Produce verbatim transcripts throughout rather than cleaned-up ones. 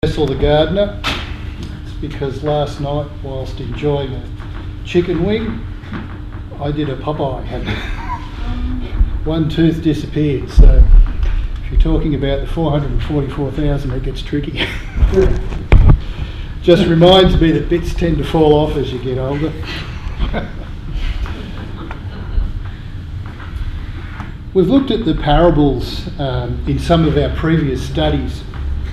Cecil the gardener. It's because last night, whilst enjoying a chicken wing, I did a Popeye and one tooth disappeared. So if you're talking about the four hundred forty-four thousand, it gets tricky. Just reminds me that bits tend to fall off as you get older. We've looked at the parables um, in some of our previous studies.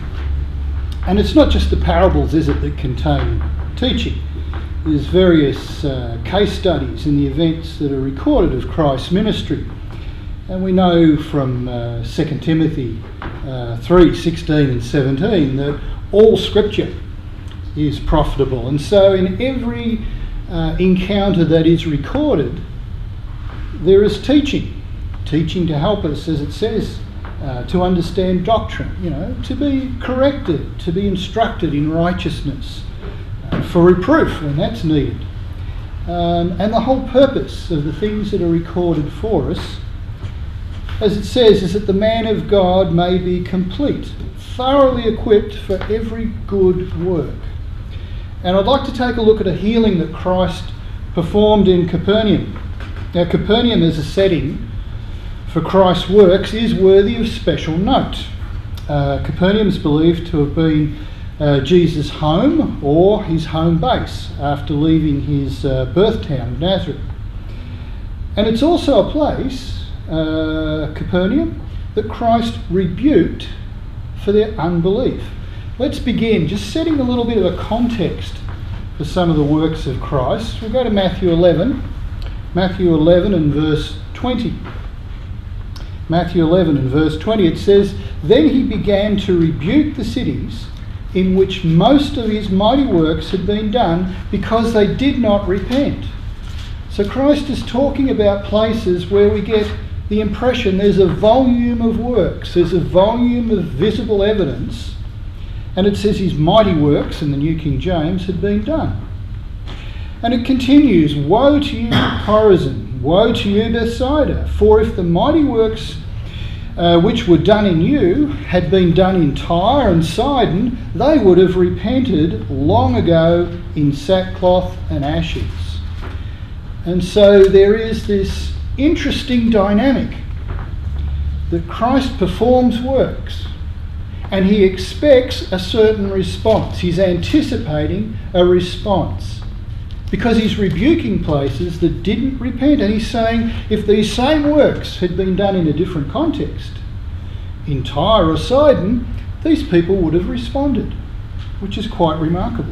And it's not just the parables, is it, that contain teaching. There's various uh, case studies in the events that are recorded of Christ's ministry. And we know from uh, Second Timothy uh, three, sixteen and seventeen that all scripture is profitable. And so in every uh, encounter that is recorded, there is teaching. Teaching to help us, as it says, Uh, to understand doctrine, you know, to be corrected, to be instructed in righteousness, uh, for reproof when that's needed. Um, and the whole purpose of the things that are recorded for us, as it says, is that the man of God may be complete, thoroughly equipped for every good work. And I'd like to take a look at a healing that Christ performed in Capernaum. Now, Capernaum as a setting for Christ's works is worthy of special note. Uh, Capernaum is believed to have been uh, Jesus' home or his home base after leaving his uh, birth town of Nazareth. And it's also a place, uh, Capernaum, that Christ rebuked for their unbelief. Let's begin just setting a little bit of a context for some of the works of Christ. We'll go to Matthew eleven, Matthew eleven and verse twenty. Matthew eleven and verse twenty, it says, "Then he began to rebuke the cities in which most of his mighty works had been done, because they did not repent." So Christ is talking about places where we get the impression there's a volume of works, there's a volume of visible evidence, and it says his mighty works, in the New King James, had been done. And it continues, "Woe to you, Chorazin! Woe to you, Bethsaida! For if the mighty works uh, which were done in you had been done in Tyre and Sidon, they would have repented long ago in sackcloth and ashes." And so there is this interesting dynamic that Christ performs works and he expects a certain response. He's anticipating a response, because he's rebuking places that didn't repent. And he's saying if these same works had been done in a different context, in Tyre or Sidon, these people would have responded, which is quite remarkable.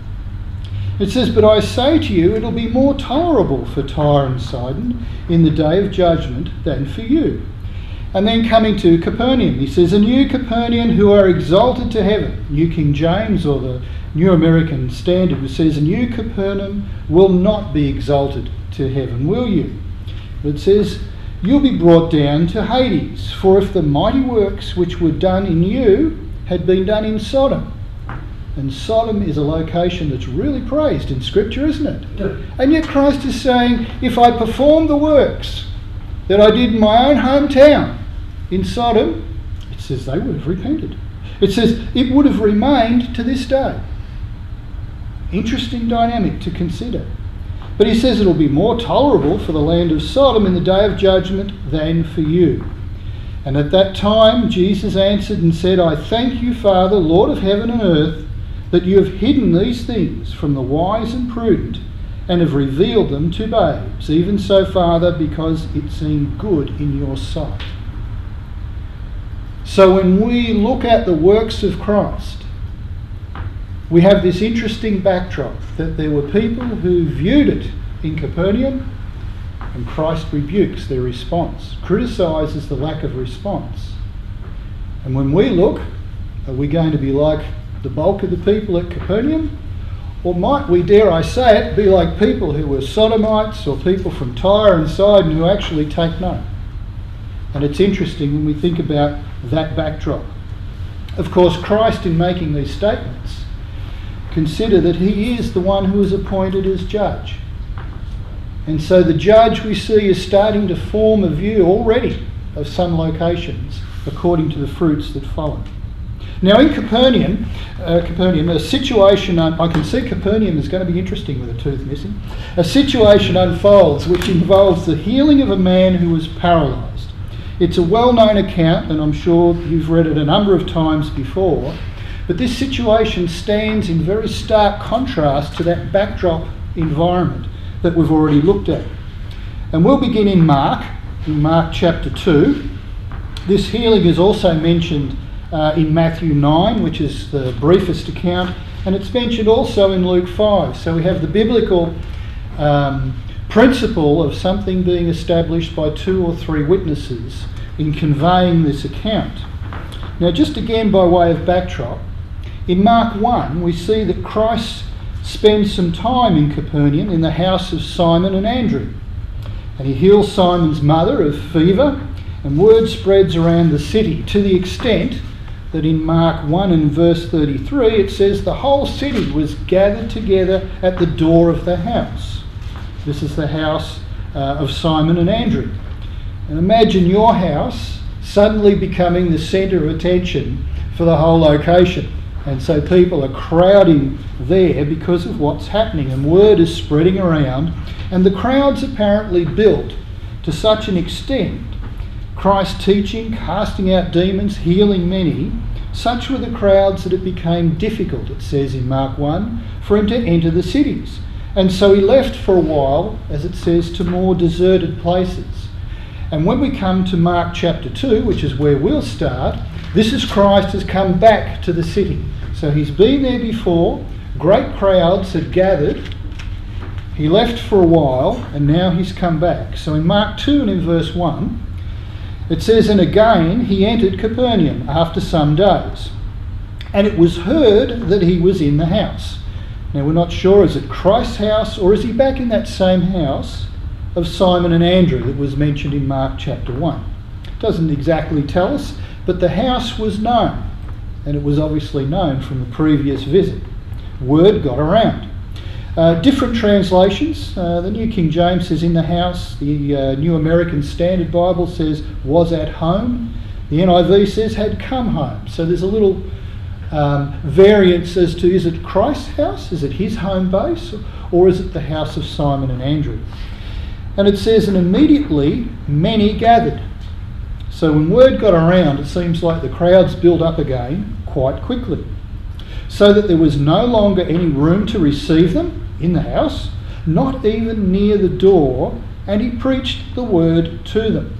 It says, "But I say to you, it'll be more tolerable for Tyre and Sidon in the day of judgment than for you." And then coming to Capernaum, he says, "And you, Capernaum, who are exalted to heaven," New King James or the New American Standard, it says, "And you, Capernaum, will not be exalted to heaven, will you?" But it says, "You'll be brought down to Hades, for if the mighty works which were done in you had been done in Sodom." And Sodom is a location that's really praised in Scripture, isn't it? Yeah. And yet Christ is saying, if I perform the works that I did in my own hometown in Sodom, it says they would have repented. It says it would have remained to this day. Interesting dynamic to consider. But he says it'll be more tolerable for the land of Sodom in the day of judgment than for you. And at that time Jesus answered and said, "I thank you, Father, Lord of heaven and earth, that you have hidden these things from the wise and prudent and have revealed them to babes. Even so, Father, because it seemed good in your sight." So when we look at the works of Christ, we have this interesting backdrop that there were people who viewed it in Capernaum, and Christ rebukes their response, criticises the lack of response. And when we look, are we going to be like the bulk of the people at Capernaum? Or might we, dare I say it, be like people who were Sodomites or people from Tyre and Sidon who actually take note? And it's interesting when we think about that backdrop. Of course, Christ, in making these statements, consider that he is the one who is appointed as judge. And so the judge, we see, is starting to form a view already of some locations according to the fruits that follow. Now in Capernaum, uh, Capernaum, a situation, un- I can see Capernaum is going to be interesting with a tooth missing. A situation unfolds which involves the healing of a man who was paralysed. It's a well-known account, and I'm sure you've read it a number of times before, but this situation stands in very stark contrast to that backdrop environment that we've already looked at. And we'll begin in Mark, in Mark chapter two. This healing is also mentioned uh, in Matthew nine, which is the briefest account, and it's mentioned also in Luke five. So we have the biblical um, principle of something being established by two or three witnesses in conveying this account. Now, just again by way of backdrop, in Mark one we see that Christ spends some time in Capernaum in the house of Simon and Andrew. And he heals Simon's mother of fever, and word spreads around the city to the extent that in Mark one and verse thirty-three it says the whole city was gathered together at the door of the house. This is the house uh, of Simon and Andrew. And imagine your house suddenly becoming the centre of attention for the whole location. And so people are crowding there because of what's happening, and word is spreading around, and the crowds apparently built to such an extent, Christ teaching, casting out demons, healing many, such were the crowds that it became difficult, it says in Mark one, for him to enter the cities. And so he left for a while, as it says, to more deserted places. And when we come to Mark chapter two, which is where we'll start, this is Christ has come back to the city. So he's been there before, great crowds had gathered, he left for a while, and now he's come back. So in Mark two and in verse one, it says, and again he entered Capernaum after some days, and it was heard that he was in the house. Now we're not sure, is it Christ's house, or is he back in that same house of Simon and Andrew that was mentioned in Mark chapter one? It doesn't exactly tell us, but the house was known, and it was obviously known from the previous visit. Word got around. Uh, different translations. Uh, the New King James says in the house. The uh, New American Standard Bible says was at home. The N I V says had come home. So there's a little um, variance as to, is it Christ's house? Is it his home base? Or is it the house of Simon and Andrew? And it says, and immediately many gathered. So when word got around, it seems like the crowds built up again quite quickly, so that there was no longer any room to receive them in the house, not even near the door, and he preached the word to them.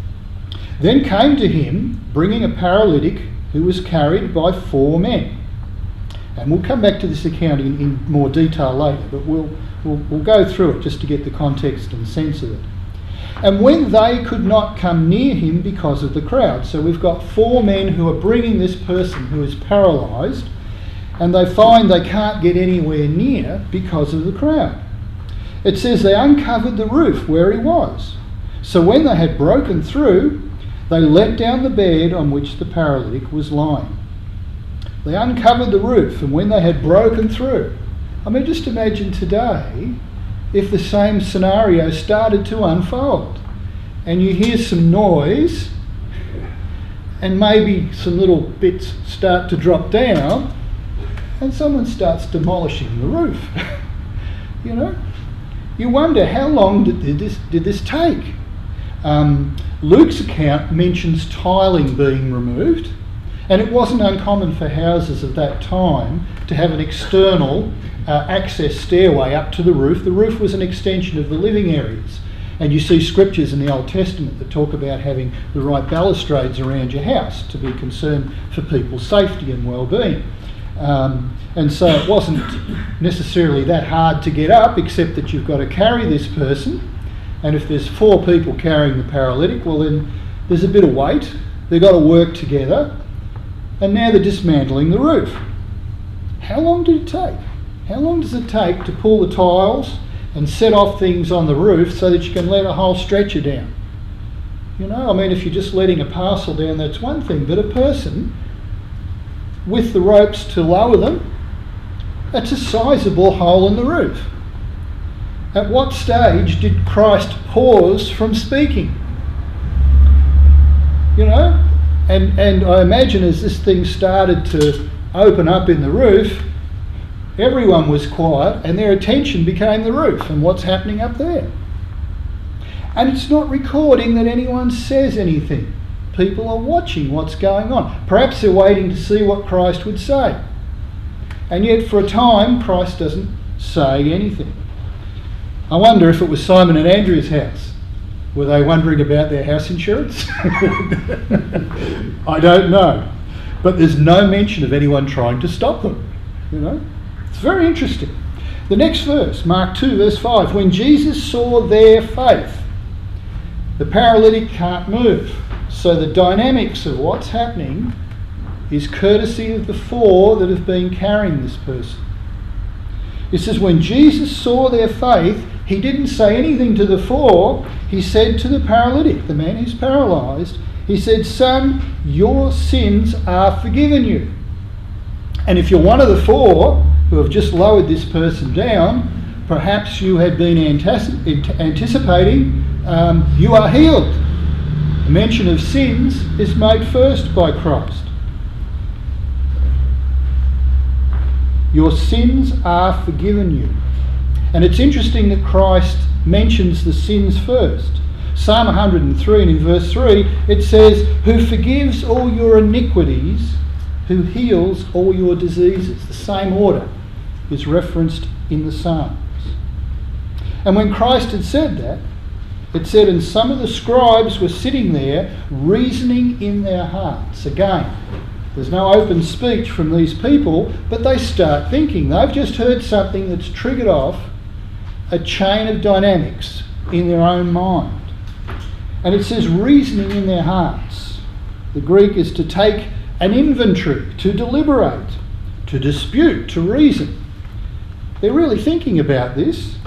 Then came to him, bringing a paralytic who was carried by four men. And we'll come back to this account in, in more detail later, but we'll, we'll, we'll go through it just to get the context and sense of it. And when they could not come near him because of the crowd, so we've got four men who are bringing this person who is paralysed, and they find they can't get anywhere near because of the crowd. It says they uncovered the roof where he was. So when they had broken through, they let down the bed on which the paralytic was lying. They uncovered the roof, and when they had broken through, I mean, just imagine today if the same scenario started to unfold, and you hear some noise, and maybe some little bits start to drop down, and someone starts demolishing the roof. You know, you wonder how long did, did this did this take? Um, Luke's account mentions tiling being removed, and it wasn't uncommon for houses of that time to have an external uh, access stairway up to the roof. The roof was an extension of the living areas, and you see scriptures in the Old Testament that talk about having the right balustrades around your house to be concerned for people's safety and well-being. Um, and so it wasn't necessarily that hard to get up, except that you've got to carry this person, and if there's four people carrying the paralytic, well then there's a bit of weight, they've got to work together, and now they're dismantling the roof. How long did it take? How long does it take to pull the tiles and set off things on the roof so that you can let a whole stretcher down? You know, I mean, if you're just letting a parcel down, that's one thing, but a person with the ropes to lower them, that's a sizable hole in the roof. At what stage did Christ pause from speaking? You know, And, and I imagine as this thing started to open up in the roof, everyone was quiet and their attention became the roof and what's happening up there. And it's not recording that anyone says anything. People are watching what's going on. Perhaps they're waiting to see what Christ would say. And yet for a time, Christ doesn't say anything. I wonder if it was Simon and Andrew's house. Were they wondering about their house insurance? I don't know. But there's no mention of anyone trying to stop them. You know, it's very interesting. The next verse, Mark two, verse five. When Jesus saw their faith, the paralytic can't move. So the dynamics of what's happening is courtesy of the four that have been carrying this person. It says, when Jesus saw their faith, he didn't say anything to the four. He said to the paralytic, the man who's paralysed, he said, son, your sins are forgiven you. And if you're one of the four who have just lowered this person down, perhaps you had been antici- anticipating um, you are healed. The mention of sins is made first by Christ. Your sins are forgiven you. And it's interesting that Christ mentions the sins first. Psalm one hundred three, and in verse three, it says, who forgives all your iniquities, who heals all your diseases. The same order is referenced in the Psalms. And when Christ had said that, it said, and some of the scribes were sitting there reasoning in their hearts. Again, there's no open speech from these people, but they start thinking. They've just heard something that's triggered off a chain of dynamics in their own mind. And it says reasoning in their hearts. The Greek is to take an inventory, to deliberate, to dispute, to reason. They're really thinking about this.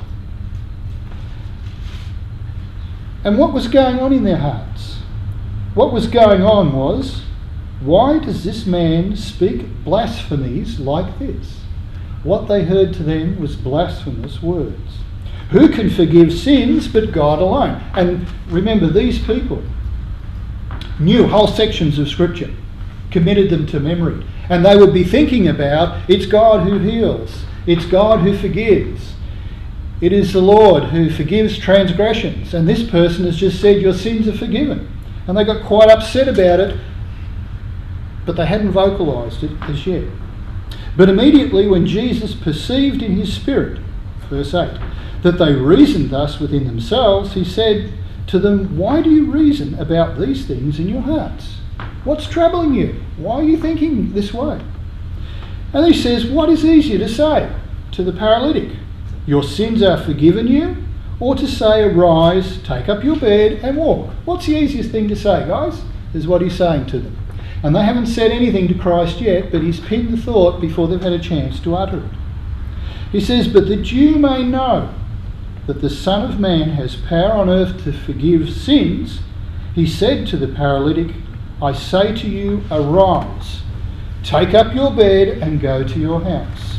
And what was going on in their hearts? What was going on was, why does this man speak blasphemies like this? What they heard to them was blasphemous words. Who can forgive sins but God alone? And remember, these people knew whole sections of Scripture, committed them to memory, and they would be thinking about, it's God who heals, it's God who forgives, it is the Lord who forgives transgressions, and this person has just said your sins are forgiven. And they got quite upset about it, but they hadn't vocalised it as yet. But immediately when Jesus perceived in his spirit, verse eight, that they reasoned thus within themselves, he said to them, why do you reason about these things in your hearts? What's troubling you? Why are you thinking this way? And he says, what is easier to say to the paralytic? Your sins are forgiven you, or to say, arise, take up your bed and walk? What's the easiest thing to say, guys? Is what he's saying to them. And they haven't said anything to Christ yet, but he's pinned the thought before they've had a chance to utter it. He says, but that you may know that the Son of Man has power on earth to forgive sins, he said to the paralytic, I say to you, arise, take up your bed and go to your house.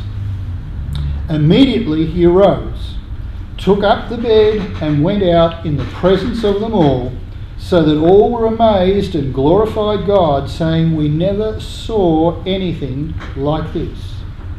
Immediately he arose, took up the bed and went out in the presence of them all, so that all were amazed and glorified God, saying, we never saw anything like this.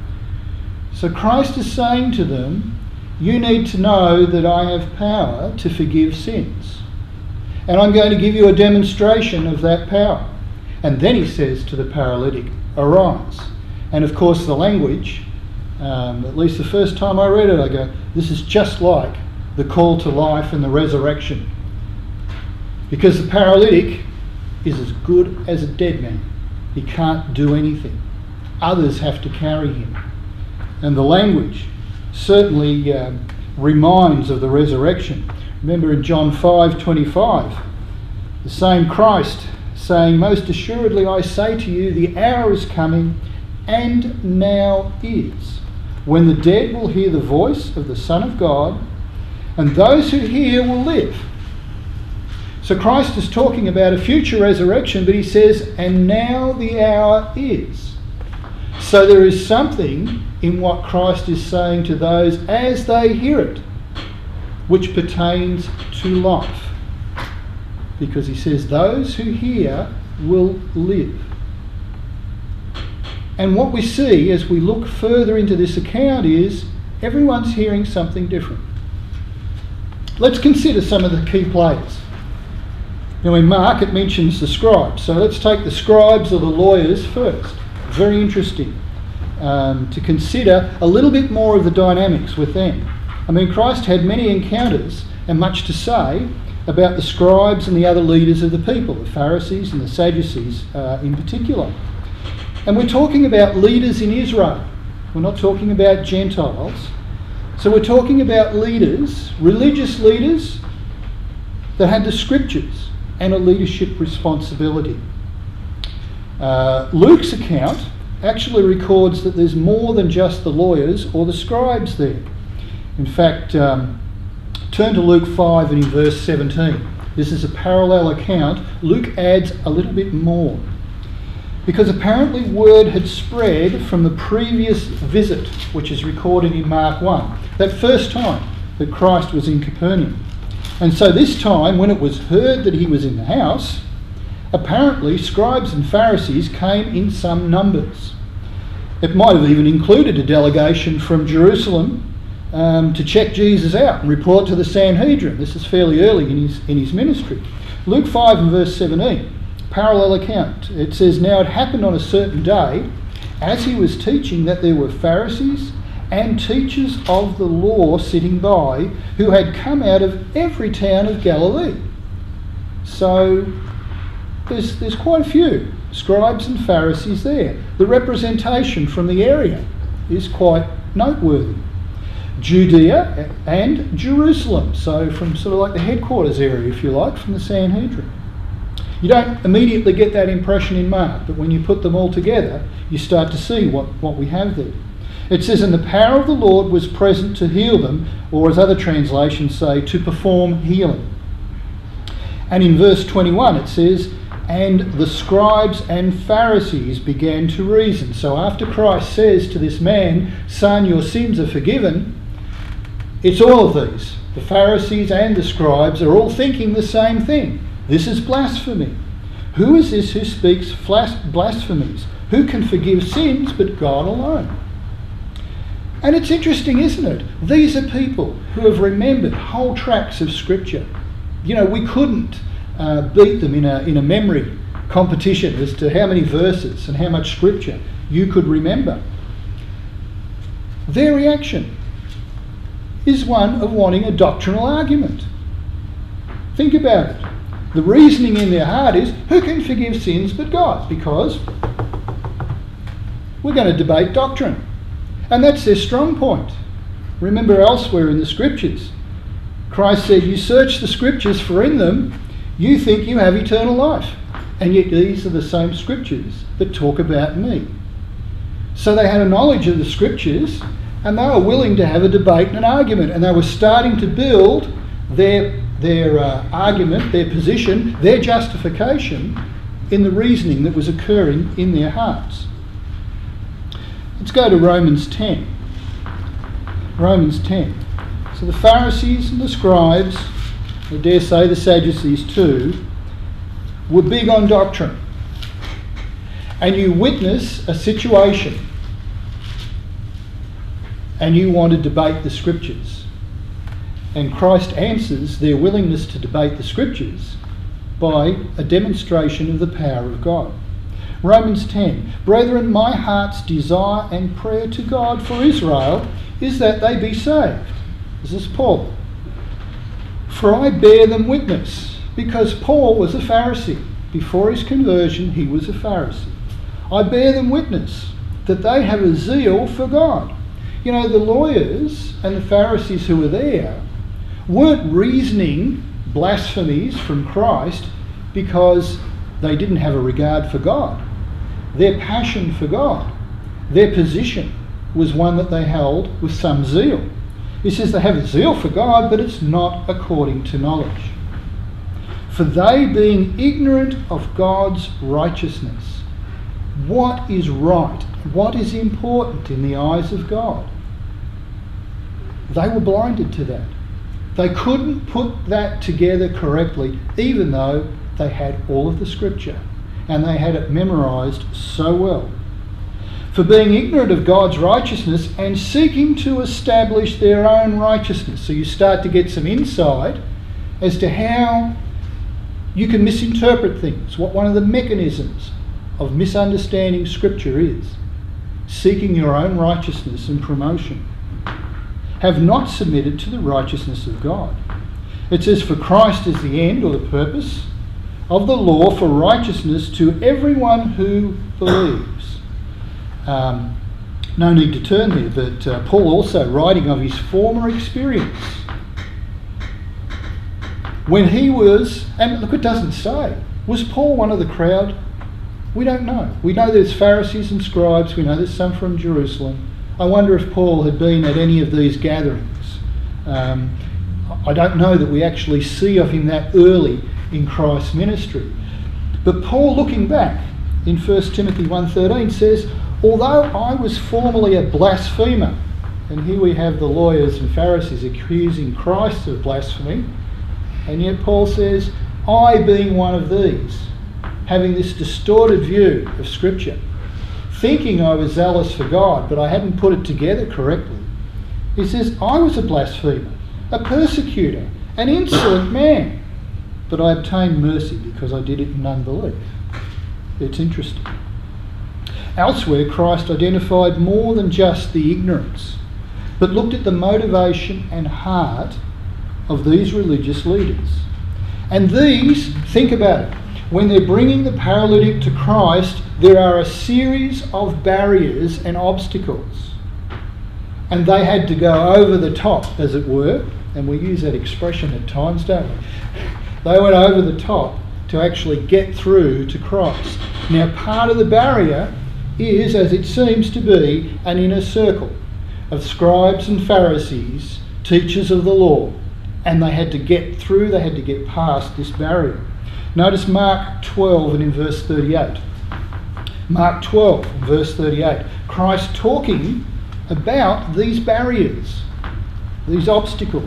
So Christ is saying to them, you need to know that I have power to forgive sins. And I'm going to give you a demonstration of that power. And then he says to the paralytic, arise. And of course the language, um, at least the first time I read it, I go, this is just like the call to life and the resurrection. Because the paralytic is as good as a dead man. He can't do anything. Others have to carry him. And the language certainly um, reminds of the resurrection. Remember in John five twenty-five, the same Christ saying, most assuredly I say to you, the hour is coming, and now is, when the dead will hear the voice of the Son of God, and those who hear will live. So Christ is talking about a future resurrection, but he says, and now the hour is. So there is something in what Christ is saying to those as they hear it, which pertains to life. Because he says, those who hear will live. And what we see as we look further into this account is everyone's hearing something different. Let's consider some of the key players. Now in Mark it mentions the scribes, so let's take the scribes or the lawyers first. Very interesting um, to consider a little bit more of the dynamics with them. I mean, Christ had many encounters and much to say about the scribes and the other leaders of the people, the Pharisees and the Sadducees uh, in particular. And we're talking about leaders in Israel. We're not talking about Gentiles. So we're talking about leaders, religious leaders that had the scriptures and a leadership responsibility. Uh, Luke's account actually records that there's more than just the lawyers or the scribes there. In fact, um, turn to Luke five and in verse seventeen. This is a parallel account. Luke adds a little bit more. Because apparently word had spread from the previous visit, which is recorded in Mark one, that first time that Christ was in Capernaum. And so this time, when it was heard that he was in the house, apparently scribes and Pharisees came in some numbers. It might have even included a delegation from Jerusalem um, to check Jesus out and report to the Sanhedrin. This is fairly early in his, in his ministry. Luke five and verse seventeen. Parallel account. It says, now it happened on a certain day, as he was teaching, that there were Pharisees and teachers of the law sitting by, who had come out of every town of Galilee. So there's, there's quite a few scribes and Pharisees there. The representation from the area is quite noteworthy. Judea and Jerusalem, so from sort of like the headquarters area, if you like, from the Sanhedrin. You don't immediately get that impression in Mark, but when you put them all together, you start to see what, what we have there. It says, and the power of the Lord was present to heal them, or as other translations say, to perform healing. And in verse twenty-one it says, and the scribes and Pharisees began to reason. So after Christ says to this man, son, your sins are forgiven, it's all of these. The Pharisees and the scribes are all thinking the same thing. This is blasphemy. Who is this who speaks blasphemies? Who can forgive sins but God alone? And it's interesting, isn't it? These are people who have remembered whole tracts of scripture. You know, we couldn't uh, beat them in a, in a memory competition as to how many verses and how much scripture you could remember. Their reaction is one of wanting a doctrinal argument. Think about it. The reasoning in their heart is, who can forgive sins but God? Because we're going to debate doctrine. And that's their strong point. Remember elsewhere in the scriptures, Christ said, you search the scriptures, for in them you think you have eternal life. And yet these are the same scriptures that talk about me. So they had a knowledge of the scriptures, and they were willing to have a debate and an argument. And they were starting to build their their uh, argument, their position, their justification in the reasoning that was occurring in their hearts. Let's go to Romans ten. Romans ten. So the Pharisees and the scribes, I dare say the Sadducees too, were big on doctrine. And you witness a situation and you want to debate the scriptures. And Christ answers their willingness to debate the scriptures by a demonstration of the power of God. Romans ten. Brethren, my heart's desire and prayer to God for Israel is that they be saved. This is Paul. For I bear them witness, because Paul was a Pharisee. Before his conversion, he was a Pharisee. I bear them witness that they have a zeal for God. You know, the lawyers and the Pharisees who were there weren't reasoning blasphemies from Christ because they didn't have a regard for God. Their passion for God, their position, was one that they held with some zeal. He says they have a zeal for God, but it's not according to knowledge. For they, being ignorant of God's righteousness, what is right, what is important in the eyes of God, they were blinded to that. They couldn't put that together correctly, even though they had all of the scripture. and they had it memorised so well. For being ignorant of God's righteousness and seeking to establish their own righteousness. So you start to get some insight as to how you can misinterpret things, what one of the mechanisms of misunderstanding Scripture is. Seeking your own righteousness and promotion. Have not submitted to the righteousness of God. It says, for Christ is the end or the purpose of the law for righteousness to everyone who believes. Um, no need to turn there, but uh, Paul also writing of his former experience. When he was, and look, it doesn't say, was Paul one of the crowd? We don't know. We know there's Pharisees and scribes, we know there's some from Jerusalem. I wonder if Paul had been at any of these gatherings. Um, I don't know that we actually see of him that early in Christ's ministry. But Paul, looking back in First Timothy one thirteen, says, although I was formerly a blasphemer, and here we have the lawyers and Pharisees accusing Christ of blasphemy, and yet Paul says, I being one of these, having this distorted view of Scripture, thinking I was zealous for God, but I hadn't put it together correctly. He says, I was a blasphemer, a persecutor, an insolent man, but I obtained mercy because I did it in unbelief. It's interesting. Elsewhere, Christ identified more than just the ignorance, but looked at the motivation and heart of these religious leaders. And these, think about it, when they're bringing the paralytic to Christ, there are a series of barriers and obstacles. And they had to go over the top, as it were, and we use that expression at times, don't we? They went over the top to actually get through to Christ. Now, part of the barrier is, as it seems to be, an inner circle of scribes and Pharisees, teachers of the law, and they had to get through, they had to get past this barrier. Notice Mark twelve and in verse thirty-eight. Mark twelve, verse thirty-eight. Christ talking about these barriers, these obstacles.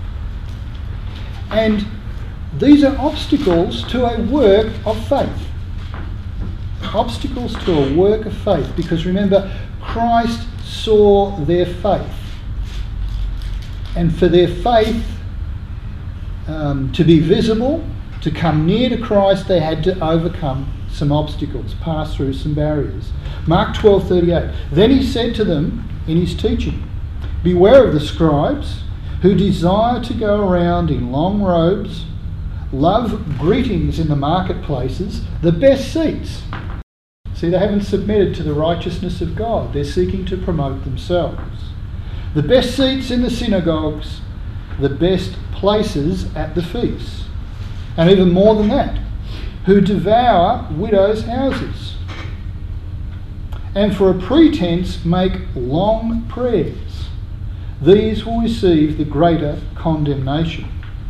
And these are obstacles to a work of faith. Obstacles to a work of faith, because remember, Christ saw their faith. And for their faith um, to be visible, to come near to Christ, they had to overcome some obstacles, pass through some barriers. Mark twelve thirty-eight. Then he said to them in his teaching, beware of the scribes who desire to go around in long robes, love greetings in the marketplaces, the best seats. See, they haven't submitted to the righteousness of God. They're seeking to promote themselves. The best seats in the synagogues, the best places at the feasts. And even more than that, who devour widows' houses, and for a pretense make long prayers. These will receive the greater condemnation.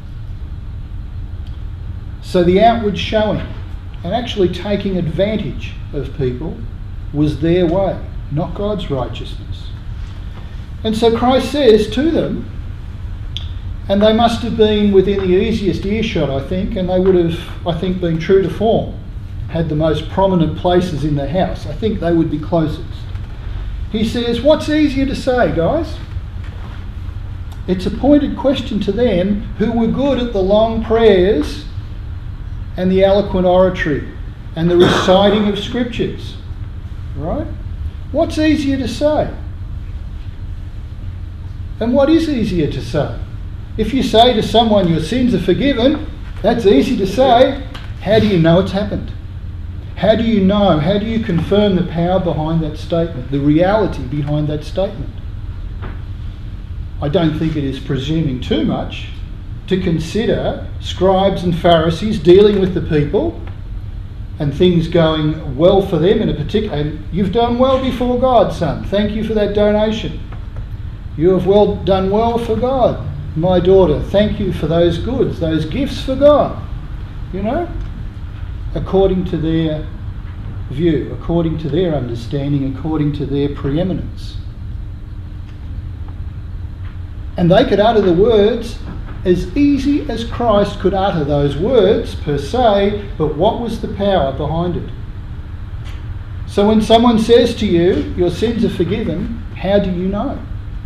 So the outward showing and actually taking advantage of people was their way, not God's righteousness. And so Christ says to them, and they must have been within the easiest earshot, I think, and they would have, I think, been true to form, had the most prominent places in the house. I think they would be closest. He says, what's easier to say, guys? It's a pointed question to them who were good at the long prayers and the eloquent oratory and the reciting of scriptures, right? What's easier to say? And what is easier to say? If you say to someone your sins are forgiven, that's easy to say. How do you know it's happened? How do you know? How do you confirm the power behind that statement, the reality behind that statement? I don't think it is presuming too much to consider scribes and Pharisees dealing with the people and things going well for them in a particular... And you've done well before God, son. Thank you for that donation. You have well done well for God. My daughter, thank you for those goods, those gifts for God. You know, according to their view, according to their understanding, according to their preeminence. And they could utter the words, as easy as Christ could utter those words per se, but what was the power behind it? So when someone says to you, your sins are forgiven, how do you know?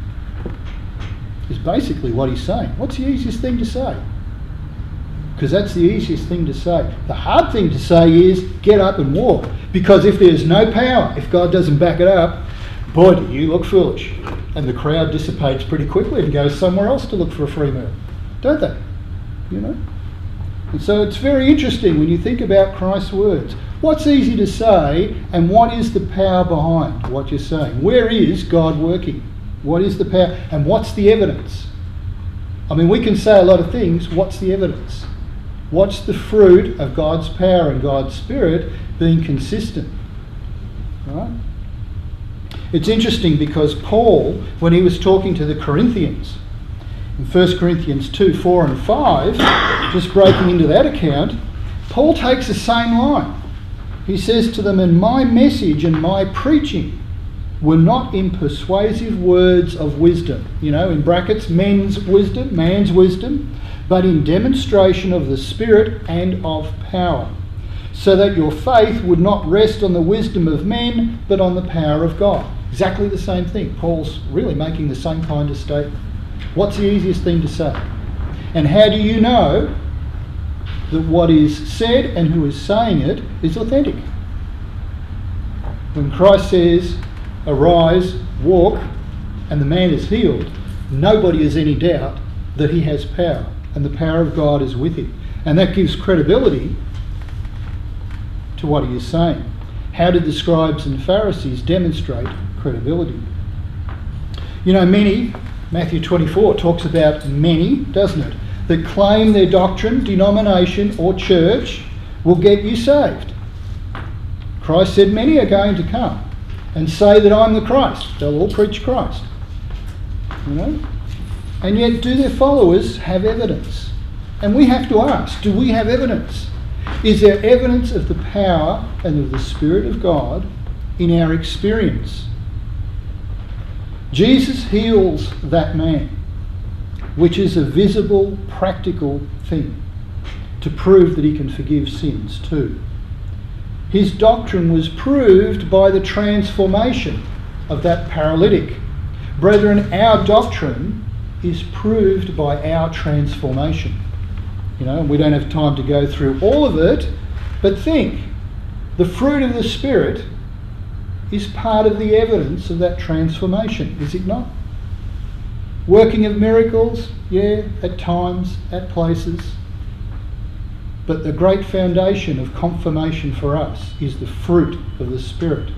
Is basically what he's saying. What's the easiest thing to say? Because that's the easiest thing to say. The hard thing to say is get up and walk. Because if there's no power, if God doesn't back it up, boy, do you look foolish. And the crowd dissipates pretty quickly and goes somewhere else to look for a free meal. Don't they? You know? And so it's very interesting when you think about Christ's words. What's easy to say and what is the power behind what you're saying? Where is God working? What is the power and what's the evidence? I mean, we can say a lot of things. What's the evidence? What's the fruit of God's power and God's Spirit being consistent? Right? It's interesting because Paul, when he was talking to the Corinthians, in First Corinthians two, four and five, just breaking into that account, Paul takes the same line. He says to them, and my message and my preaching were not in persuasive words of wisdom, you know, in brackets, men's wisdom, man's wisdom, but in demonstration of the Spirit and of power, so that your faith would not rest on the wisdom of men, but on the power of God. Exactly the same thing. Paul's really making the same kind of statement. What's the easiest thing to say? And how do you know that what is said and who is saying it is authentic? When Christ says, arise, walk, and the man is healed, nobody has any doubt that he has power, and the power of God is with him. And that gives credibility to what he is saying. How did the scribes and Pharisees demonstrate credibility? You know, many, Matthew twenty-four talks about many, doesn't it, that claim their doctrine, denomination or church will get you saved. Christ said many are going to come and say that I'm the Christ. They'll all preach Christ. You know? And yet do their followers have evidence? And we have to ask, do we have evidence? Is there evidence of the power and of the Spirit of God in our experience? Jesus heals that man, which is a visible, practical thing to prove that he can forgive sins too. His doctrine was proved by the transformation of that paralytic. Brethren, our doctrine is proved by our transformation. You know, and we don't have time to go through all of it, but think, the fruit of the Spirit is part of the evidence of that transformation, is it not? Working of miracles, yeah, at times, at places. But the great foundation of confirmation for us is the fruit of the Spirit.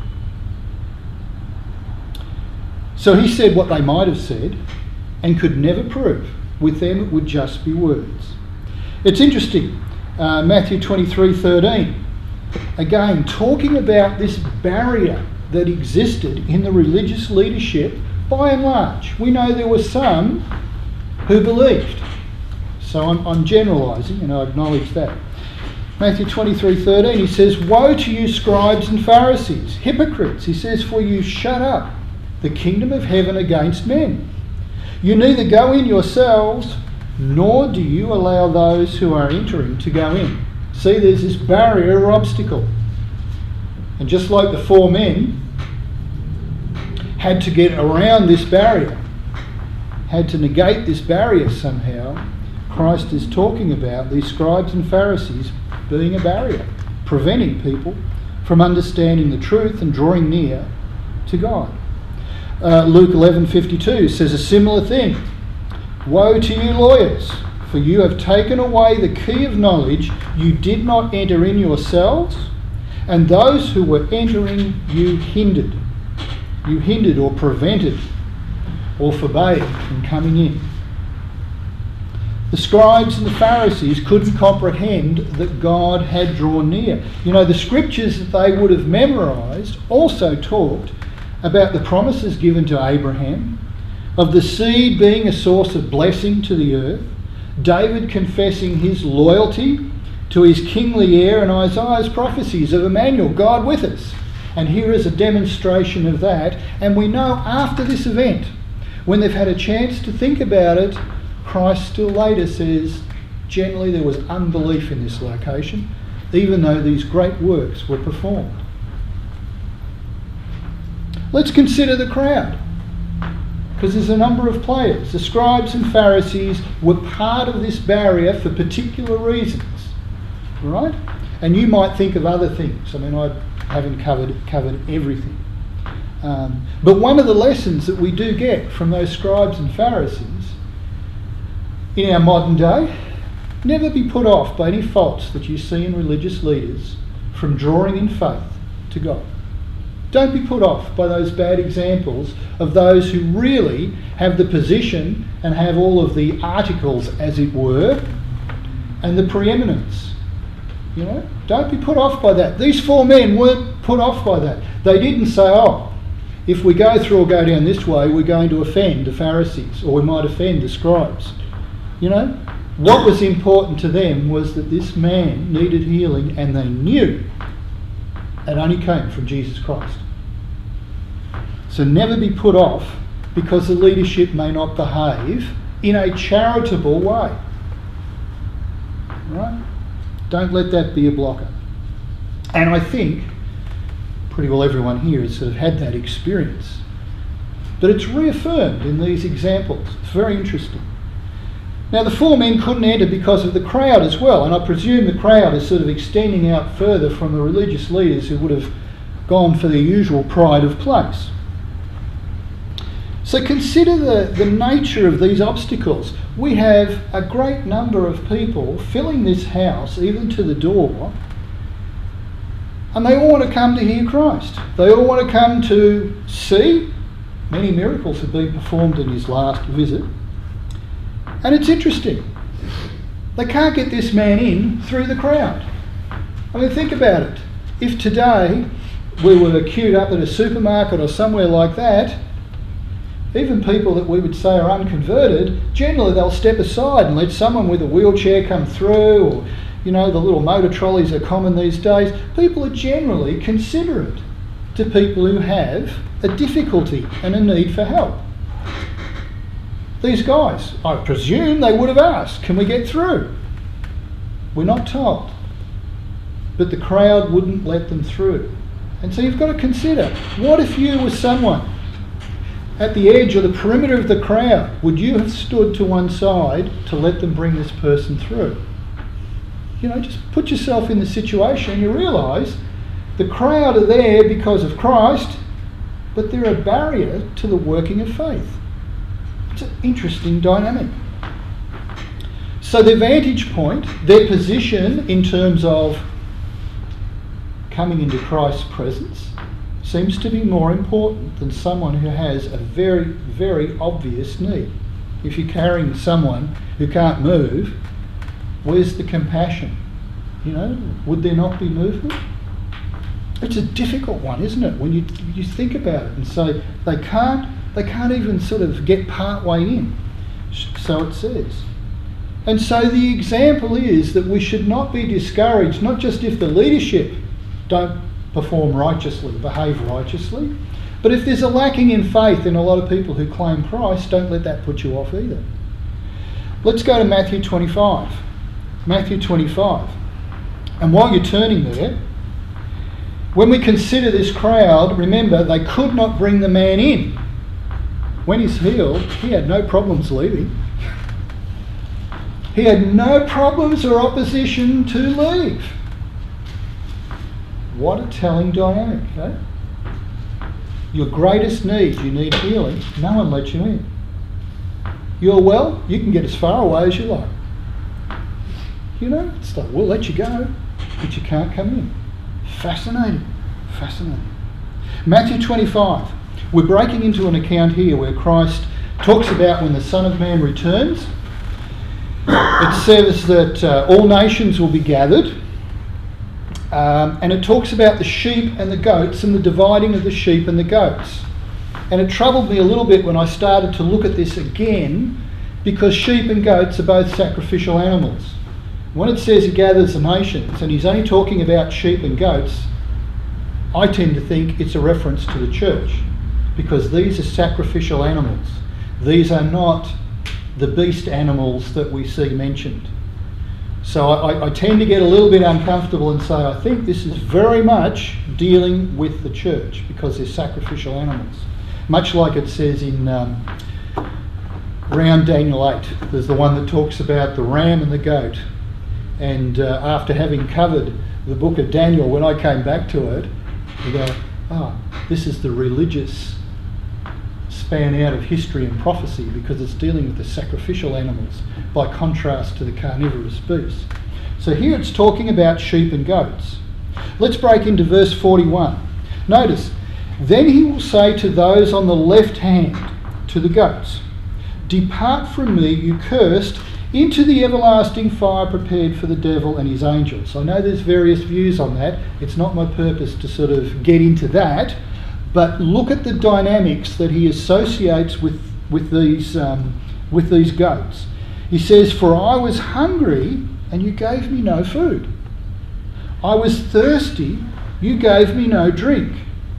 So he said what they might have said and could never prove. With them it would just be words. It's interesting, uh, Matthew twenty-three thirteen, again talking about this barrier that existed in the religious leadership by and large. We know there were some who believed. So I'm, I'm generalising and I acknowledge that. Matthew twenty-three thirteen, he says, woe to you scribes and Pharisees, hypocrites. He says, for you shut up the kingdom of heaven against men. You neither go in yourselves, nor do you allow those who are entering to go in. See, there's this barrier or obstacle. And just like the four men had to get around this barrier, had to negate this barrier somehow, Christ is talking about these scribes and Pharisees being a barrier, preventing people from understanding the truth and drawing near to God. Uh, Luke eleven fifty-two says a similar thing. Woe to you lawyers, for you have taken away the key of knowledge. You did not enter in yourselves, and those who were entering you hindered. You hindered or prevented or forbade from coming in. The scribes and the Pharisees couldn't comprehend that God had drawn near. You know, the scriptures that they would have memorised also talked about the promises given to Abraham, of the seed being a source of blessing to the earth, David confessing his loyalty to his kingly heir, and Isaiah's prophecies of Emmanuel, God with us. And here is a demonstration of that. And we know after this event, when they've had a chance to think about it, Christ still later says generally there was unbelief in this location, even though these great works were performed. Let's consider the crowd, because there's a number of players. The scribes and Pharisees were part of this barrier for particular reasons, right? And you might think of other things. I mean, I haven't covered covered everything. Um, but one of the lessons that we do get from those scribes and Pharisees in our modern day, never be put off by any faults that you see in religious leaders from drawing in faith to God. Don't be put off by those bad examples of those who really have the position and have all of the articles, as it were, and the preeminence. You know, don't be put off by that. These four men weren't put off by that. They didn't say, oh, if we go through or go down this way, we're going to offend the Pharisees, or we might offend the scribes. You know, what was important to them was that this man needed healing, and they knew it only came from Jesus Christ. So never be put off because the leadership may not behave in a charitable way. Right? Don't let that be a blocker. And I think pretty well everyone here has sort of had that experience. But it's reaffirmed in these examples. It's very interesting. Now the four men couldn't enter because of the crowd as well, and I presume the crowd is sort of extending out further from the religious leaders who would have gone for their usual pride of place. So consider the, the nature of these obstacles. We have a great number of people filling this house, even to the door, and they all want to come to hear Christ. They all want to come to see. Many miracles have been performed in his last visit. And it's interesting. They can't get this man in through the crowd. I mean, think about it. If today we were queued up at a supermarket or somewhere like that, even people that we would say are unconverted, generally they'll step aside and let someone with a wheelchair come through, or, you know, the little motor trolleys are common these days. People are generally considerate to people who have a difficulty and a need for help. These guys, I presume they would have asked, can we get through? We're not told. But the crowd wouldn't let them through. And so you've got to consider, what if you were someone at the edge or the perimeter of the crowd? Would you have stood to one side to let them bring this person through? You know, just put yourself in the situation and you realise the crowd are there because of Christ, but they're a barrier to the working of faith. It's an interesting dynamic. So their vantage point, their position in terms of coming into Christ's presence, seems to be more important than someone who has a very, very obvious need. If you're carrying someone who can't move, where's the compassion? You know, would there not be movement? It's a difficult one, isn't it? When you you think about it and say they can't they can't even sort of get part way in. So it says. And so the example is that we should not be discouraged, not just if the leadership don't perform righteously, behave righteously, but if there's a lacking in faith in a lot of people who claim Christ, don't let that put you off either. Let's go to Matthew twenty-five. Matthew twenty-five. And while you're turning there, when we consider this crowd, remember they could not bring the man in. When he's healed, he had no problems leaving. He had no problems or opposition to leave. What a telling dynamic, eh? Your greatest need, you need healing, no one lets you in. You're well, you can get as far away as you like. You know, it's like, we'll let you go, but you can't come in. Fascinating, fascinating. Matthew twenty-five. We're breaking into an account here where Christ talks about when the Son of Man returns. It says that uh, all nations will be gathered. Um, and it talks about the sheep and the goats and the dividing of the sheep and the goats. And it troubled me a little bit when I started to look at this again, because sheep and goats are both sacrificial animals. When it says he gathers the nations and he's only talking about sheep and goats, I tend to think it's a reference to the church, because these are sacrificial animals. These are not the beast animals that we see mentioned. So I, I tend to get a little bit uncomfortable and say, I think this is very much dealing with the church because they're sacrificial animals. Much like it says in um, around Daniel eight, there's the one that talks about the ram and the goat. And uh, after having covered the book of Daniel, when I came back to it, you go, oh, this is the religious span out of history and prophecy because it's dealing with the sacrificial animals by contrast to the carnivorous beasts. So here it's talking about sheep and goats. Let's break into verse forty-one. Notice, then he will say to those on the left hand, to the goats, depart from me, you cursed, into the everlasting fire prepared for the devil and his angels. I know there's various views on that. It's not my purpose to sort of get into that, but look at the dynamics that he associates with, with, these, um, with these goats. He says, for I was hungry and you gave me no food. I was thirsty, you gave me no drink.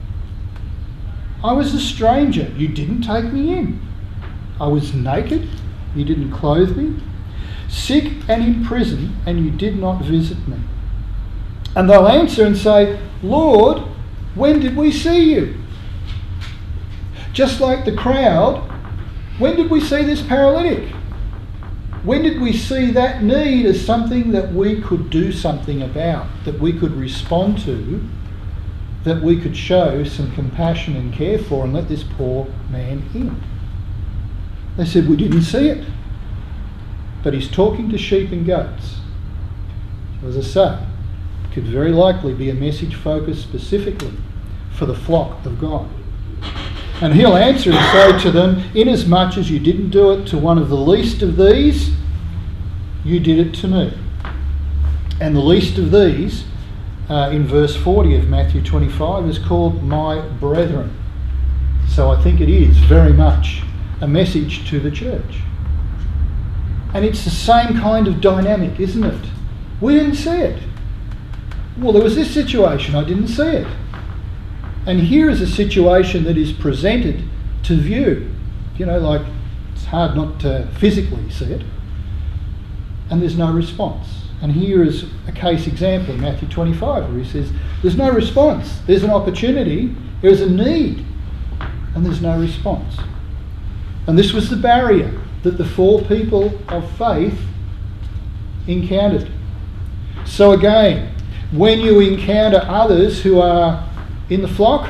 I was a stranger, you didn't take me in. I was naked, you didn't clothe me. Sick and in prison, and you did not visit me. And they'll answer and say, Lord, when did we see you? Just like the crowd, when did we see this paralytic? When did we see that need as something that we could do something about, that we could respond to, that we could show some compassion and care for and let this poor man in? They said, we didn't see it. But he's talking to sheep and goats. As I say, it could very likely be a message focused specifically for the flock of God. And he'll answer and say to them, inasmuch as you didn't do it to one of the least of these, you did it to me. And the least of these, uh, in verse forty of Matthew twenty-five, is called my brethren. So I think it is very much a message to the church. And it's the same kind of dynamic, isn't it? We didn't see it. Well, there was this situation, I didn't see it. And here is a situation that is presented to view. You know, like, it's hard not to physically see it. And there's no response. And here is a case example in Matthew twenty-five where he says, there's no response. There's an opportunity, there's a need, and there's no response. And this was the barrier that the four people of faith encountered. So again, when you encounter others who are in the flock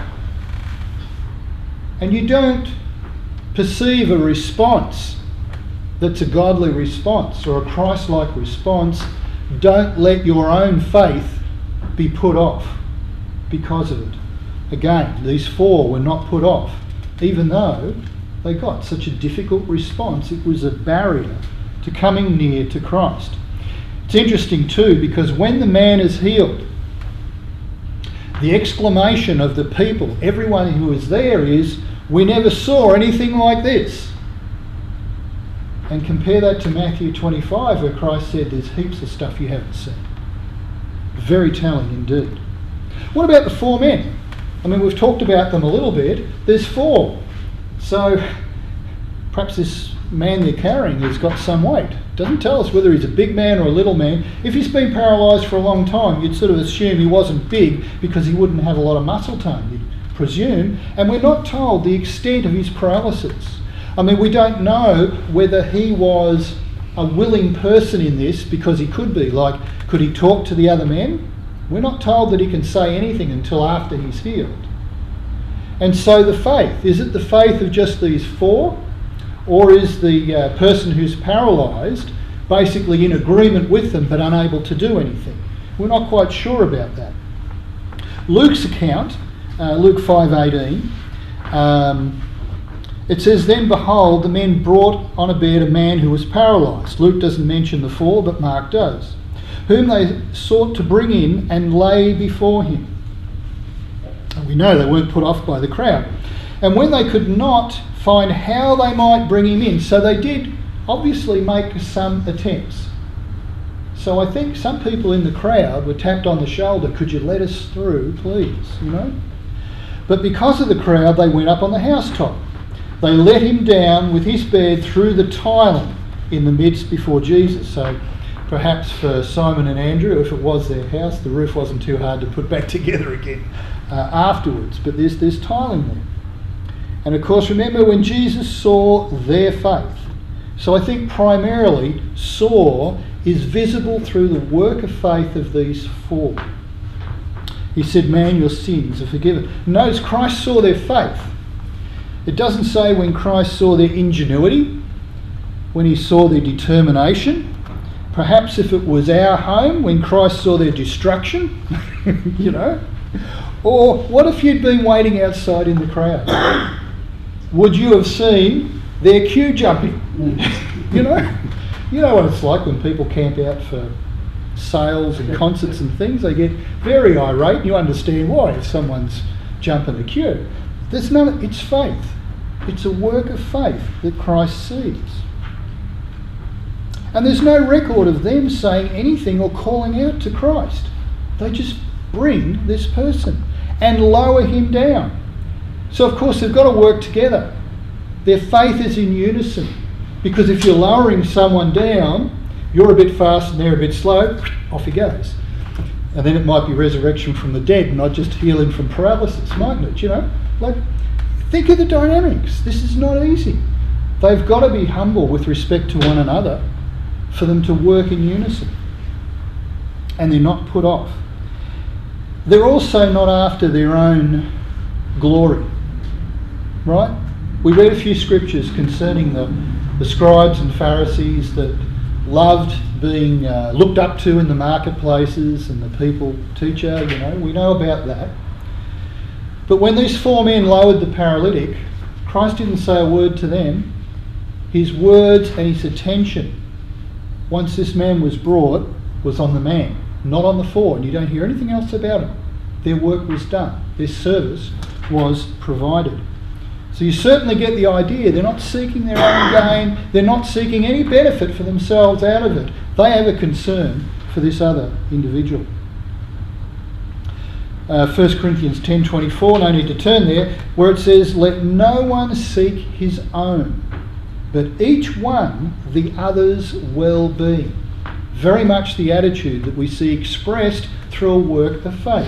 and you don't perceive a response that's a godly response or a Christ-like response, don't let your own faith be put off because of it. Again, these four were not put off, even though they got such a difficult response. It was a barrier to coming near to Christ. It's interesting too, because when the man is healed, the exclamation of the people, everyone who was there, is, we never saw anything like this. And compare that to Matthew twenty-five, where Christ said there's heaps of stuff you haven't seen. Very telling indeed. What about the four men? I mean, we've talked about them a little bit. There's four. So perhaps this man they're carrying has got some weight. Doesn't tell us whether he's a big man or a little man. If he's been paralysed for a long time, you'd sort of assume he wasn't big because he wouldn't have a lot of muscle tone, you'd presume. And we're not told the extent of his paralysis. I mean, we don't know whether he was a willing person in this, because he could be. Like, could he talk to the other men? We're not told that he can say anything until after he's healed. And so the faith, is it the faith of just these four? Or is the uh, person who's paralysed basically in agreement with them but unable to do anything? We're not quite sure about that. Luke's account, uh, Luke five eighteen, um, it says, then behold, the men brought on a bed a man who was paralysed. Luke doesn't mention the four, but Mark does. Whom they sought to bring in and lay before him. And we know they weren't put off by the crowd. And when they could not find how they might bring him in, so they did obviously make some attempts. So I think some people in the crowd were tapped on the shoulder, could you let us through, please, you know? But because of the crowd, they went up on the housetop. They let him down with his bed through the tiling in the midst before Jesus. So perhaps for Simon and Andrew, if it was their house, the roof wasn't too hard to put back together again uh, afterwards. But there's, there's tiling there. And of course, remember when Jesus saw their faith. So I think primarily saw is visible through the work of faith of these four. He said, man, your sins are forgiven. Notice Christ saw their faith. It doesn't say when Christ saw their ingenuity, when he saw their determination. Perhaps if it was our home, when Christ saw their destruction, you know. Or what if you'd been waiting outside in the crowd? Would you have seen their queue jumping? You know? You know what it's like when people camp out for sales and concerts and things. They get very irate, and you understand why if someone's jumping the queue. There's none, it's faith. It's a work of faith that Christ sees. And there's no record of them saying anything or calling out to Christ. They just bring this person and lower him down. So of course they've got to work together. Their faith is in unison. Because if you're lowering someone down, you're a bit fast and they're a bit slow, off he goes. And then it might be resurrection from the dead, not just healing from paralysis, mightn't it? You know, like, think of the dynamics. This is not easy. They've got to be humble with respect to one another for them to work in unison. And they're not put off. They're also not after their own glory. Right? We read a few scriptures concerning the, the scribes and Pharisees that loved being uh, looked up to in the marketplaces and the people teacher, you know, we know about that. But when these four men lowered the paralytic, Christ didn't say a word to them. His words and his attention, once this man was brought, was on the man, not on the four. And you don't hear anything else about it. Their work was done. Their service was provided. So you certainly get the idea. They're not seeking their own gain. They're not seeking any benefit for themselves out of it. They have a concern for this other individual. Uh, First Corinthians ten twenty-four, no need to turn there, where it says, let no one seek his own, but each one the other's well-being. Very much the attitude that we see expressed through a work of faith.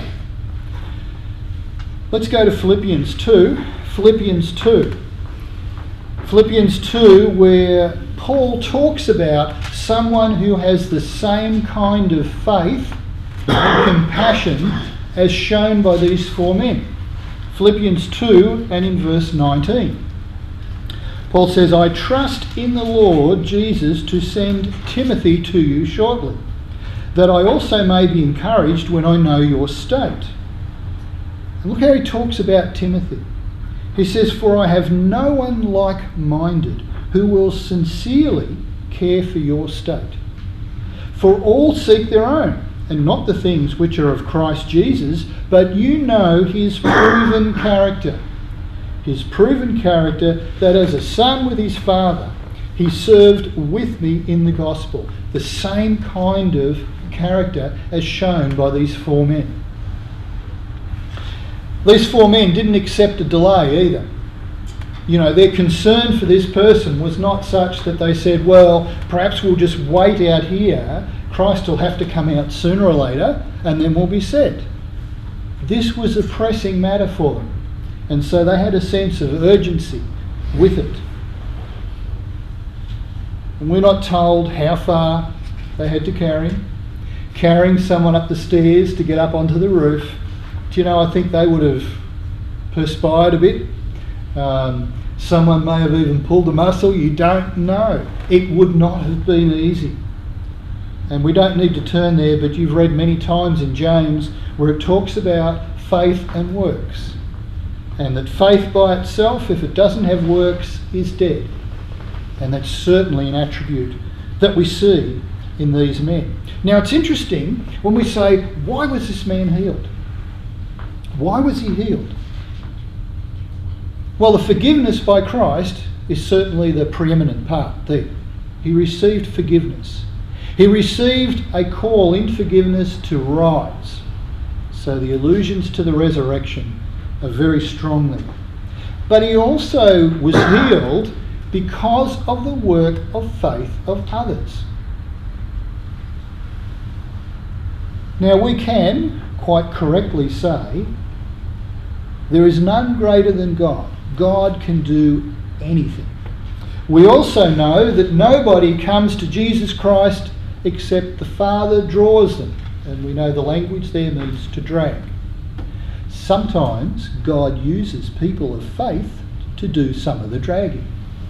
Let's go to Philippians two. Philippians two. Philippians two, where Paul talks about someone who has the same kind of faith and compassion as shown by these four men. Philippians two and in verse nineteen. Paul says, I trust in the Lord Jesus to send Timothy to you shortly, that I also may be encouraged when I know your state. And look how he talks about Timothy. He says, for I have no one like-minded who will sincerely care for your state. For all seek their own, and not the things which are of Christ Jesus, but you know his proven character. His proven character that as a son with his father, he served with me in the gospel. The same kind of character as shown by these four men. These four men didn't accept a delay either. You know, their concern for this person was not such that they said, well, perhaps we'll just wait out here. Christ will have to come out sooner or later and then we'll be set. This was a pressing matter for them. And so they had a sense of urgency with it. And we're not told how far they had to carry him. Carrying someone up the stairs to get up onto the roof. Do you know, I think they would have perspired a bit. Um, someone may have even pulled a muscle. You don't know. It would not have been easy. And we don't need to turn there, but you've read many times in James where it talks about faith and works. And that faith by itself, if it doesn't have works, is dead. And that's certainly an attribute that we see in these men. Now it's interesting when we say, why was this man healed? Why was he healed? Well, the forgiveness by Christ is certainly the preeminent part there. He received forgiveness. He received a call in forgiveness to rise. So the allusions to the resurrection are very strong there. but he also was healed because of the work of faith of others. Now we can quite correctly say there is none greater than God. God can do anything. We also know that nobody comes to Jesus Christ except the Father draws them. And we know the language there means to drag. Sometimes God uses people of faith to do some of the dragging.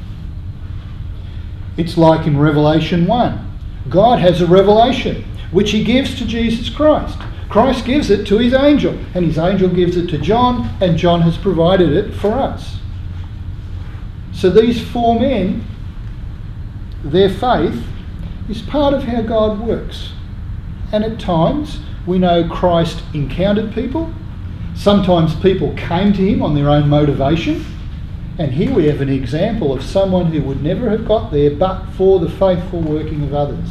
It's like in Revelation one. God has a revelation which he gives to Jesus Christ. Christ gives it to his angel, and his angel gives it to John, and John has provided it for us. So these four men, their faith is part of how God works. And at times we know Christ encountered people. Sometimes people came to him on their own motivation. And here we have an example of someone who would never have got there but for the faithful working of others.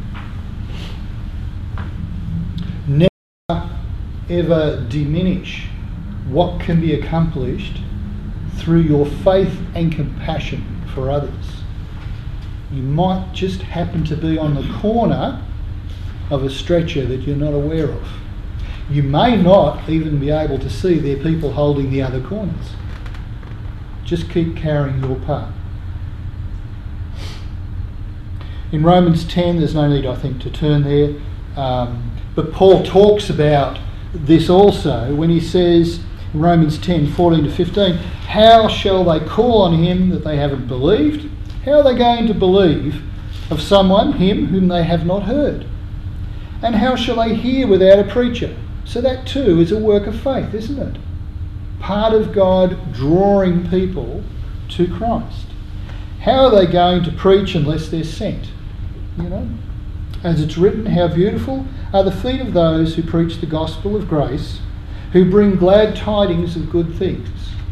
Never ever diminish what can be accomplished through your faith and compassion for others. You might just happen to be on the corner of a stretcher that you're not aware of. You may not even be able to see there are people holding the other corners. Just keep carrying your part. In Romans ten, there's no need, I think, to turn there, um, but Paul talks about this also when he says in Romans ten, fourteen to fifteen, how shall they call on him that they haven't believed? How are they going to believe of someone, him, whom they have not heard? And how shall they hear without a preacher? So that too is a work of faith, isn't it? Part of God drawing people to Christ. How are they going to preach unless they're sent? You know, as it's written, how beautiful are the feet of those who preach the gospel of grace, who bring glad tidings of good things.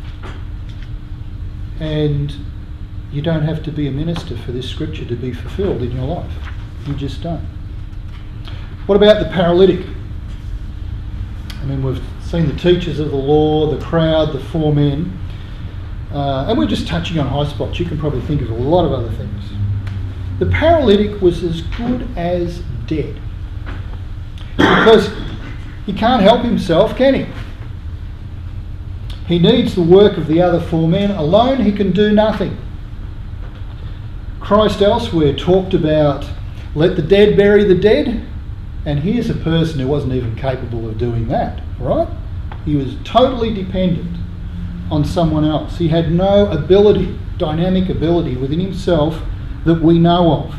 And you don't have to be a minister for this scripture to be fulfilled in your life. You just don't. What about the paralytic? I mean, we've seen the teachers of the law, the crowd, the four men, uh, and we're just touching on high spots. You can probably think of a lot of other things. The paralytic was as good as dead because he can't help himself, can he? He needs the work of the other four men. Alone he can do nothing. Christ elsewhere talked about let the dead bury the dead, and here's a person who wasn't even capable of doing that, right? He was totally dependent on someone else. He had no ability, dynamic ability within himself that we know of.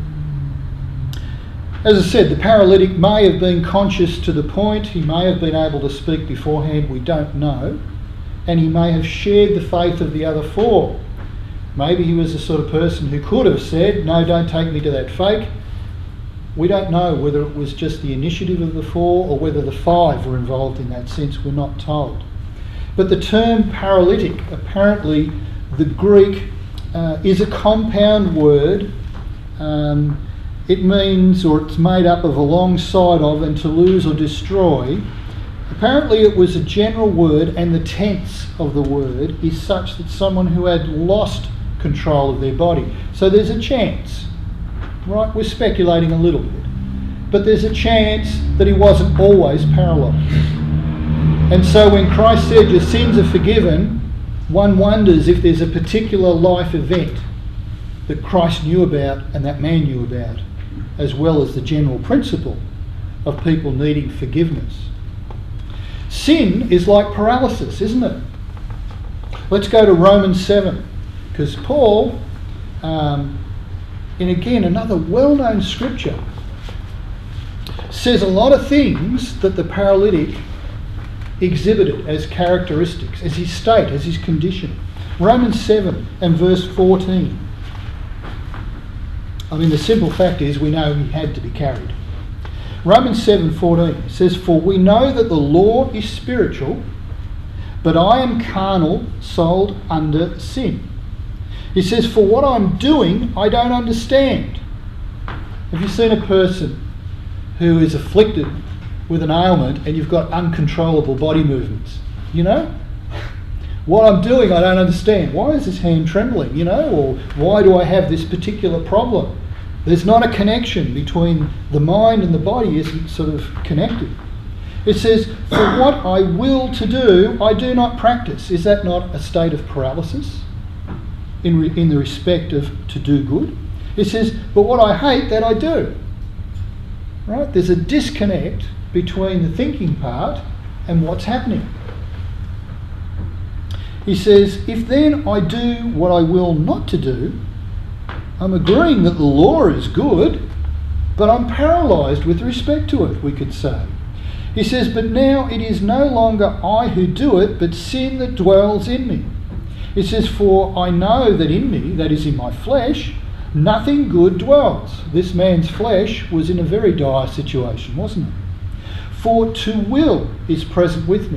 As I said, the paralytic may have been conscious to the point, he may have been able to speak beforehand, we don't know, and he may have shared the faith of the other four. Maybe he was the sort of person who could have said, no, don't take me to that fake. We don't know whether it was just the initiative of the four or whether the five were involved in that sense, we're not told. But the term paralytic, apparently the Greek uh, is a compound word. Um, it means, or it's made up of alongside of and to lose or destroy. Apparently it was a general word, and the tense of the word is such that someone who had lost control of their body. So there's a chance, right? We're speculating a little bit, but there's a chance that he wasn't always paralysed. And so when Christ said your sins are forgiven, one wonders if there's a particular life event that Christ knew about and that man knew about, as well as the general principle of people needing forgiveness. Sin is like paralysis, isn't it? Let's go to Romans seven, because Paul, um, in again another well-known scripture, says a lot of things that the paralytic exhibited as characteristics, as his state, as his condition. Romans seven and verse fourteen. I mean, the simple fact is we know he had to be carried. Romans seven fourteen says, for we know that the law is spiritual, but I am carnal, sold under sin. He says, for what I'm doing, I don't understand. Have you seen a person who is afflicted with an ailment and you've got uncontrollable body movements? You know? What I'm doing, I don't understand. Why is this hand trembling, you know? Or why do I have this particular problem? There's not a connection between the mind and the body, isn't sort of connected. It says, for what I will to do, I do not practice. Is that not a state of paralysis in, re- in the respect of to do good? It says, but what I hate, that I do. Right? There's a disconnect between the thinking part and what's happening. He says, if then I do what I will not to do, I'm agreeing that the law is good, but I'm paralysed with respect to it, we could say. He says, but now it is no longer I who do it, but sin that dwells in me. It says, for I know that in me, that is in my flesh, nothing good dwells. This man's flesh was in a very dire situation, wasn't it? For to will is present with me.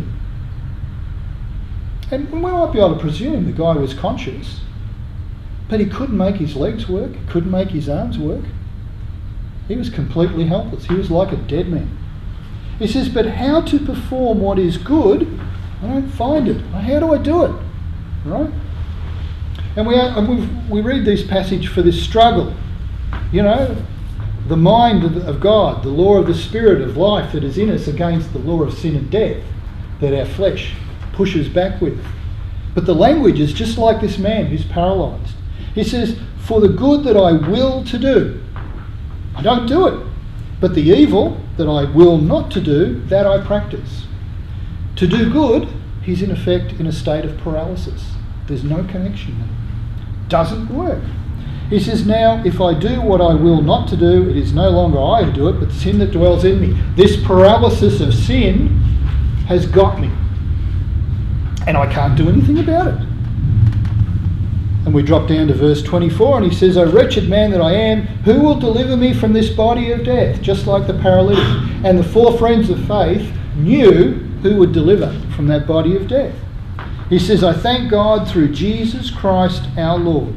And we might be able to presume the guy was conscious, but he couldn't make his legs work, he couldn't make his arms work. He was completely helpless. He was like a dead man. He says, but how to perform what is good, I don't find it. How do I do it? Right? And we are, and we've, we read this passage for this struggle. You know, the mind of, of God, the law of the Spirit of life that is in us against the law of sin and death that our flesh pushes back with. But the language is just like this man who's paralysed. He says, for the good that I will to do, I don't do it. But the evil that I will not to do, that I practice. To do good, he's in effect in a state of paralysis. There's no connection there. Doesn't work. He says, now if I do what I will not to do, it is no longer I who do it, but sin that dwells in me. This paralysis of sin has got me. And I can't do anything about it. And we drop down to verse twenty-four, and he says, O wretched man that I am, who will deliver me from this body of death? Just like the paralytic. And the four friends of faith knew who would deliver from that body of death. He says, I thank God through Jesus Christ our Lord.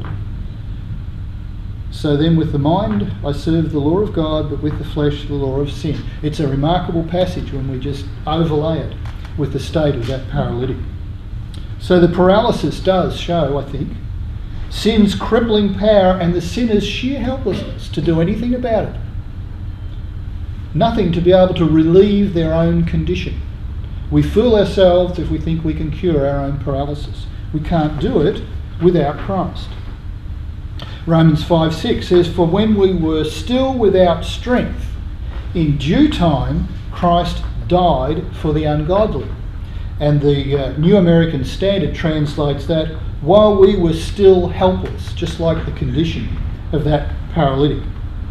So then with the mind I serve the law of God, but with the flesh the law of sin. It's a remarkable passage when we just overlay it with the state of that paralytic. So the paralysis does show, I think, sin's crippling power and the sinner's sheer helplessness to do anything about it. Nothing to be able to relieve their own condition. We fool ourselves if we think we can cure our own paralysis. We can't do it without Christ. Romans five six says, for when we were still without strength, in due time Christ died for the ungodly. And the uh, New American Standard translates that, while we were still helpless, just like the condition of that paralytic.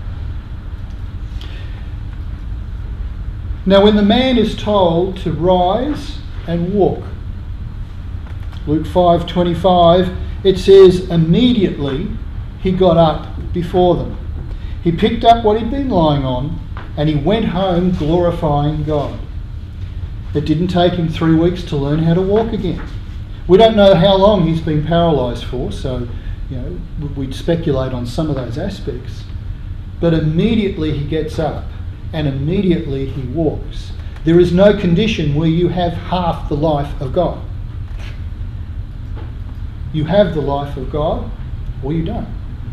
Now when the man is told to rise and walk, Luke five twenty-five, it says, immediately he got up before them. He picked up what he'd been lying on and he went home glorifying God. It didn't take him three weeks to learn how to walk again. We don't know how long he's been paralysed for, so you know we'd speculate on some of those aspects. But immediately he gets up and immediately he walks. There is no condition where you have half the life of God. You have the life of God or you don't.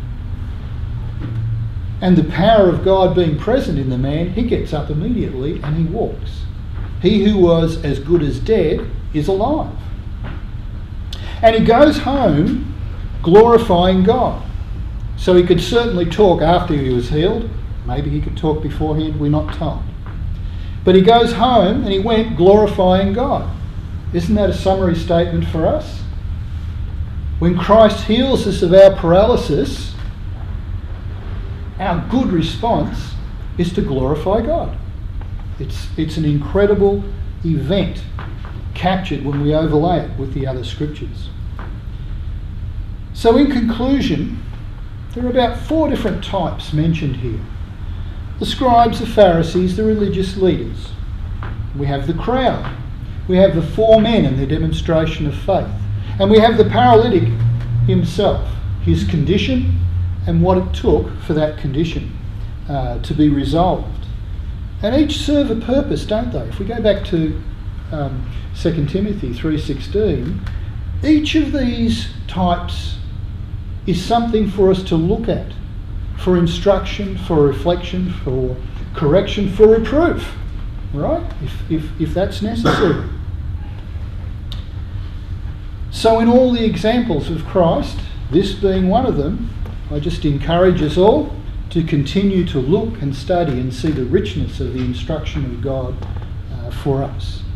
And the power of God being present in the man, he gets up immediately and he walks. He who was as good as dead is alive. And he goes home glorifying God. So he could certainly talk after he was healed. Maybe he could talk beforehand, we're not told. But he goes home and he went glorifying God. Isn't that a summary statement for us? When Christ heals us of our paralysis, our good response is to glorify God. It's, it's an incredible event captured when we overlay it with the other scriptures. So in conclusion, there are about four different types mentioned here. The scribes, the Pharisees, the religious leaders. We have the crowd. We have the four men and their demonstration of faith. And we have the paralytic himself, his condition and what it took for that condition uh, to be resolved. And each serve a purpose, don't they? If we go back to um, Second Timothy three sixteen, Each of these types is something for us to look at, for instruction, for reflection, for correction, for reproof, right? If, if, if that's necessary. So in all the examples of Christ, this being one of them, I just encourage us all to continue to look and study and see the richness of the instruction of God uh, for us.